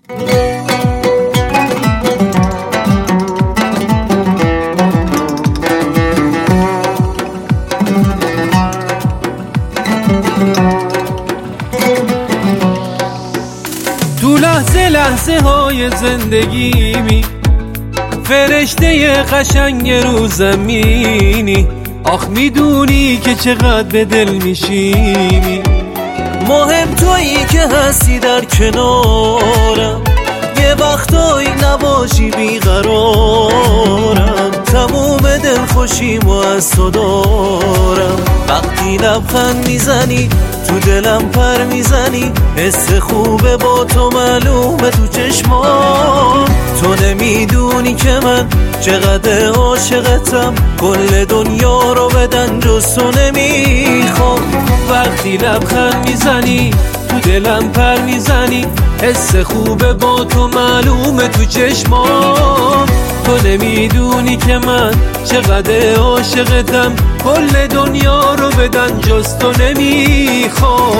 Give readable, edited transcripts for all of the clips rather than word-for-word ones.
تو لحظه لحظه های زندگیمی فرشته قشنگ رو زمینی، آخ میدونی که چقدر به دل میشیمی. مهم تویی که هستی در کنارم، یه وقتایی نباشی بیقرارم. تموم دل خوشیمو از تو دارم، وقتی لبخند میزنی تو دلم پر میزنی. حس خوبه با تو معلومه تو چشمام. تو نمیدونی که من چقدر عاشقتم، کل دنیا رو بدن جز تو نمیخوام. وقتی لبخند میزنی تو دلم پر میزنی. حس خوبه با تو معلومه تو چشمام. تو نمیدونی که من چقدر عاشقتم، کل دنیا رو بدن جز تو نمیخوام.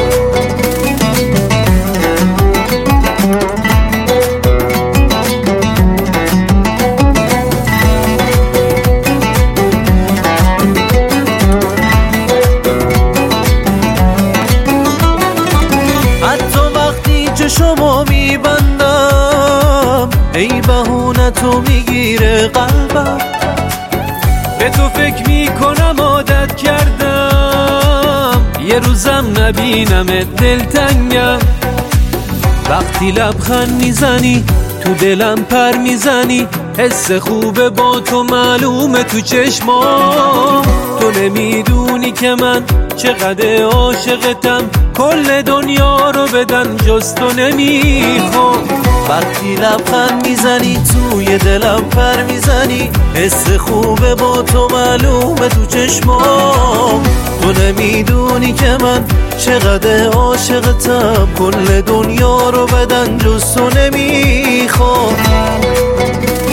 حتی وقتی چشمو میبندم، ای بهونه تو میگیره قلبم. به تو فکر میکنم عادت کردم، یه روزم نبینم دلتنگم. وقتی لبخند میزنی تو دلم پر میزنی. حس خوبه با تو معلومه تو چشمام. تو نمیدونی که من چقدر عاشقتم، کل دنیا رو بدن جز تو نمیخوام. وقتی لبخند میزنی توی دلم پر میزنی. حس خوبه با تو معلومه تو چشمام. تو نمیدونی که من چقدر عاشقتم، کل دنیا رو بدن جز تو نمیخوام.